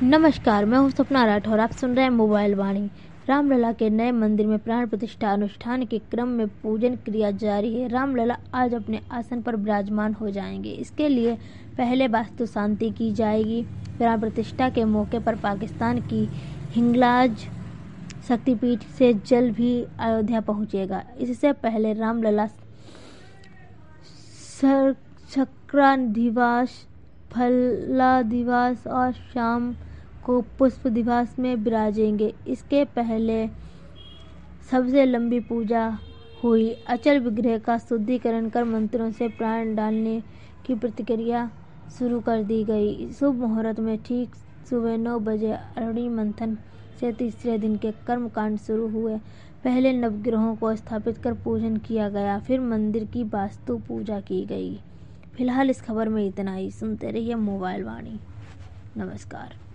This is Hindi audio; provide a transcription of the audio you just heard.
नमस्कार, मैं हूं सपना राठौर। आप सुन रहे हैं मोबाइल वाणी। रामलला के नए मंदिर में प्राण प्रतिष्ठा अनुष्ठान के क्रम में पूजन क्रिया जारी है। रामलला आज अपने आसन पर विराजमान हो जाएंगे। इसके लिए पहले वास्तु शांति की जाएगी। प्राण प्रतिष्ठा के मौके पर पाकिस्तान की हिंगलाज शक्तिपीठ से जल भी अयोध्या पहुंचेगा। इससे पहले रामलला चक्राधिवास, फलादिवास और शाम को पुष्प दिवस में विराजेंगे। इसके पहले सबसे लंबी पूजा हुई। अचल विग्रह का शुद्धिकरण कर मंत्रों से प्राण डालने की प्रक्रिया शुरू कर दी गई। शुभ मुहूर्त में ठीक सुबह 9 बजे अरणि मंथन से तीसरे दिन के कर्मकांड शुरू हुए। पहले नवग्रहों को स्थापित कर पूजन किया गया, फिर मंदिर की वास्तु पूजा की गई। फिलहाल इस खबर में इतना ही। सुनते रहिए मोबाइल वाणी। नमस्कार।